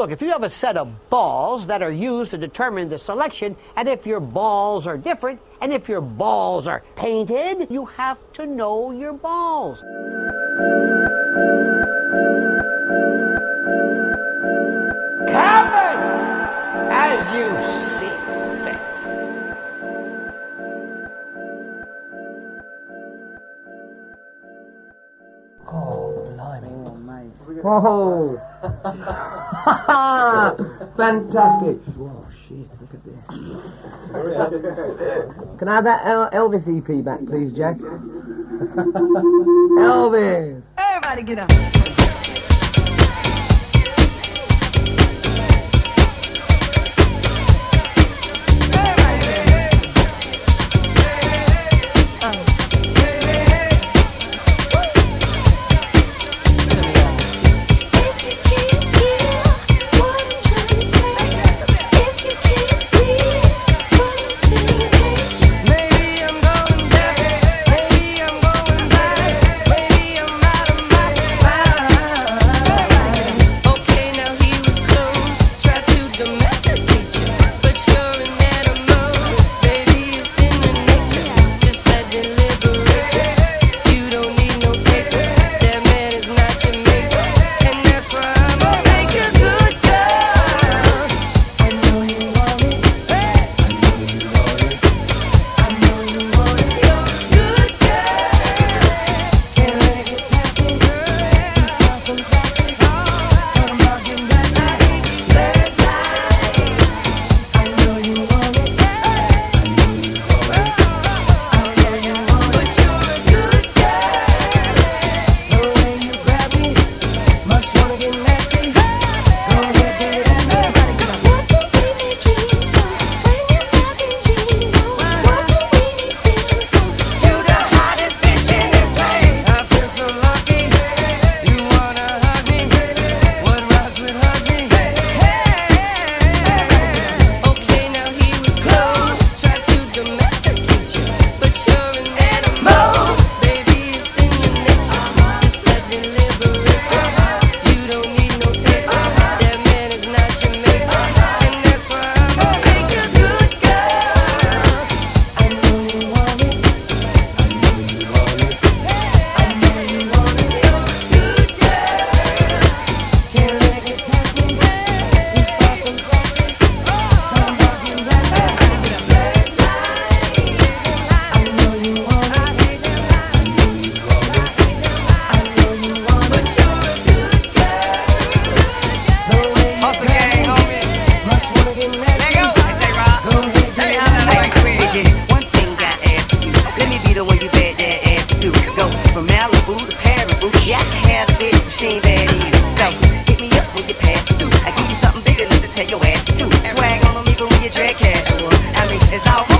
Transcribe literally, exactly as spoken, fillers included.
Look, if you have a set of balls that are used to determine the selection, and if your balls are different, and if your balls are painted, you have to know your balls. Comment as you see fit. Oh, blimey. Oh, mate. Oh! Fantastic. Oh, shit, look at this. Can I have that El- Elvis E P back, please, Jack? Elvis! Everybody get up. Your ass too. Swag on them even when you drag casual. I mean, it's all